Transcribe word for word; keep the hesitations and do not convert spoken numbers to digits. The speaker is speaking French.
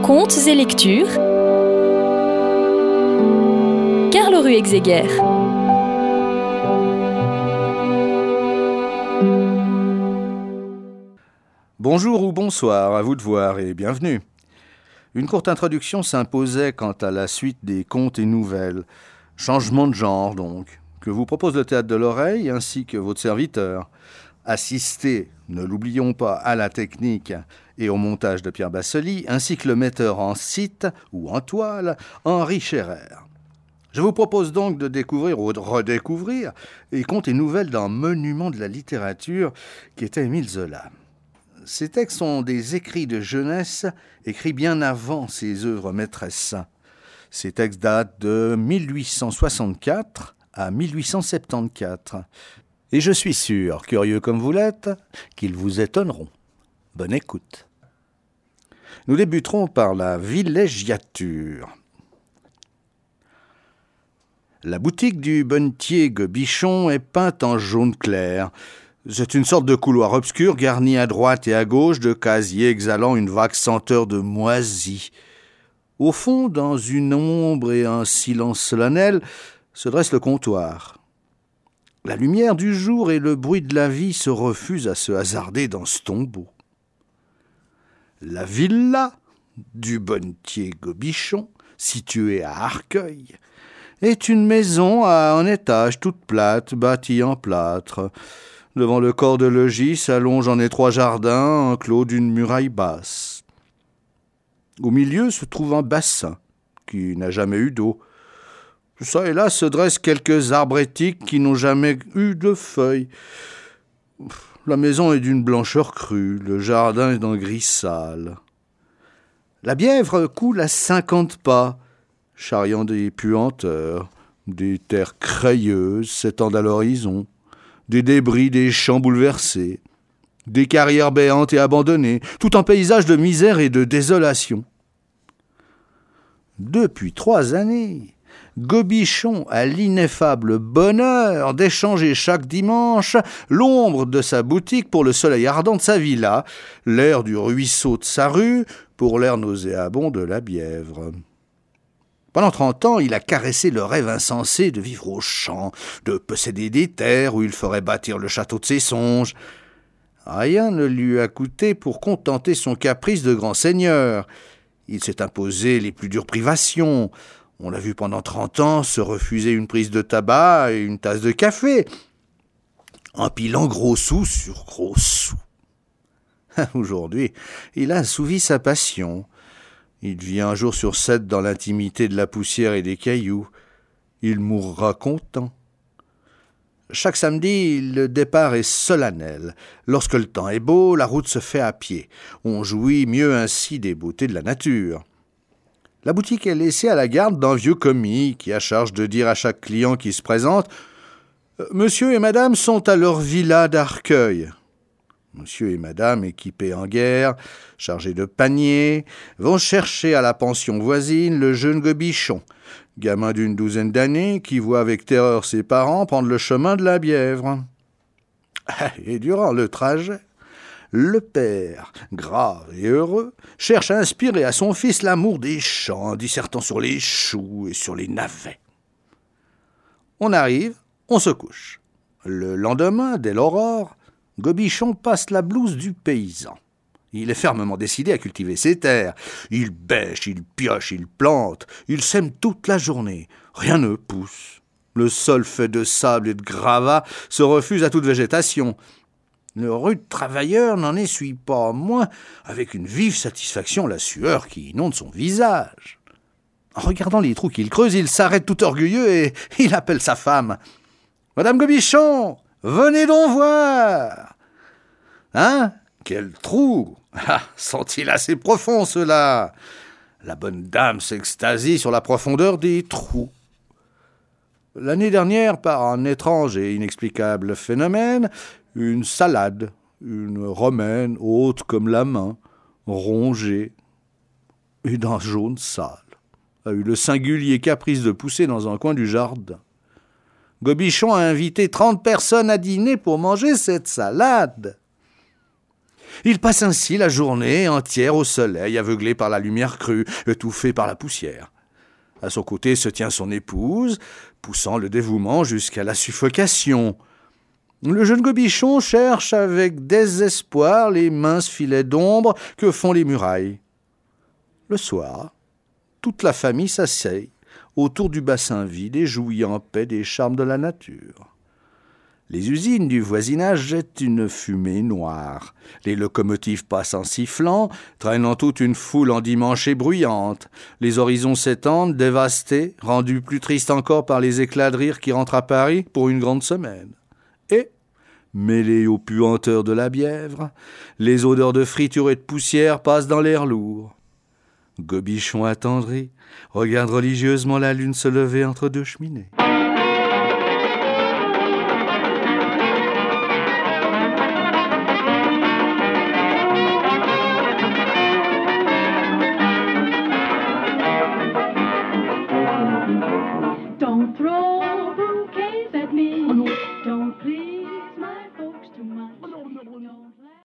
Contes et lectures. Carlo Ruegzeger. Bonjour ou bonsoir, à vous de voir et bienvenue. Une courte introduction s'imposait quant à la suite des contes et nouvelles. Changement de genre, donc, que vous propose le Théâtre de l'Oreille ainsi que votre serviteur. Assistez, ne l'oublions pas, à la technique et au montage de Pierre Bassely, ainsi que le metteur en site ou en toile, Henri Scherer. Je vous propose donc de découvrir ou de redécouvrir les contes et nouvelles d'un monument de la littérature qui était Émile Zola. Ces textes sont des écrits de jeunesse, écrits bien avant ses œuvres maîtresses. Ces textes datent de mille huit cent soixante-quatre à mille huit cent soixante-quatorze. Et je suis sûr, curieux comme vous l'êtes, qu'ils vous étonneront. Bonne écoute. Nous débuterons par la villégiature. La boutique du bonnetier Gobichon est peinte en jaune clair. C'est une sorte de couloir obscur garni à droite et à gauche de casiers exhalant une vague senteur de moisi. Au fond, dans une ombre et un silence solennel, se dresse le comptoir. La lumière du jour et le bruit de la vie se refusent à se hasarder dans ce tombeau. La villa du bonnetier Gobichon, située à Arcueil, est une maison à un étage toute plate, bâtie en plâtre. Devant le corps de logis s'allonge en étroit jardin, enclos d'une muraille basse. Au milieu se trouve un bassin qui n'a jamais eu d'eau. Ça et là se dressent quelques arbres étiques qui n'ont jamais eu de feuilles. La maison est d'une blancheur crue, le jardin est d'un gris sale. La Bièvre coule à cinquante pas, charriant des puanteurs, des terres crayeuses s'étendent à l'horizon, des débris des champs bouleversés, des carrières béantes et abandonnées, tout un paysage de misère et de désolation. Depuis trois années, Gobichon a l'ineffable bonheur d'échanger chaque dimanche l'ombre de sa boutique pour le soleil ardent de sa villa, l'air du ruisseau de sa rue pour l'air nauséabond de la Bièvre. Pendant trente ans, il a caressé le rêve insensé de vivre aux champs, de posséder des terres où il ferait bâtir le château de ses songes. Rien ne lui a coûté pour contenter son caprice de grand seigneur. Il s'est imposé les plus dures privations. On l'a vu pendant trente ans se refuser une prise de tabac et une tasse de café, empilant gros sous sur gros sous. Aujourd'hui, il a assouvi sa passion. Il vit un jour sur sept dans l'intimité de la poussière et des cailloux. Il mourra content. Chaque samedi, le départ est solennel. Lorsque le temps est beau, la route se fait à pied. On jouit mieux ainsi des beautés de la nature. La boutique est laissée à la garde d'un vieux commis qui a charge de dire à chaque client qui se présente « Monsieur et madame sont à leur villa d'Arcueil ». Monsieur et madame, équipés en guerre, chargés de paniers, vont chercher à la pension voisine le jeune Gobichon, gamin d'une douzaine d'années qui voit avec terreur ses parents prendre le chemin de la Bièvre. Et durant le trajet, le père, grave et heureux, cherche à inspirer à son fils l'amour des champs, dissertant sur les choux et sur les navets. On arrive, on se couche. Le lendemain, dès l'aurore, Gobichon passe la blouse du paysan. Il est fermement décidé à cultiver ses terres. Il bêche, il pioche, il plante, il sème toute la journée. Rien ne pousse. Le sol fait de sable et de gravats se refuse à toute végétation. Le rude travailleur n'en essuie pas moins, avec une vive satisfaction, la sueur qui inonde son visage. En regardant les trous qu'il creuse, il s'arrête tout orgueilleux et il appelle sa femme. « Madame Gobichon, venez donc voir !»« Hein ? Quel trou ! Ah, sont-ils assez profonds, ceux-là ?» La bonne dame s'extasie sur la profondeur des trous. L'année dernière, par un étrange et inexplicable phénomène, une salade, une romaine haute comme la main, rongée et d'un jaune sale, a eu le singulier caprice de pousser dans un coin du jardin. Gobichon a invité trente personnes à dîner pour manger cette salade. Il passe ainsi la journée entière au soleil, aveuglé par la lumière crue, étouffé par la poussière. À son côté se tient son épouse, poussant le dévouement jusqu'à la suffocation. Le jeune Gobichon cherche avec désespoir les minces filets d'ombre que font les murailles. Le soir, toute la famille s'assied autour du bassin vide et jouit en paix des charmes de la nature. Les usines du voisinage jettent une fumée noire. Les locomotives passent en sifflant, traînant toute une foule endimanchée bruyante. Les horizons s'étendent, dévastés, rendus plus tristes encore par les éclats de rire qui rentrent à Paris pour une grande semaine. Et, mêlés aux puanteurs de la bièvre, les odeurs de friture et de poussière passent dans l'air lourd. Gobichon attendri regarde religieusement la lune se lever entre deux cheminées.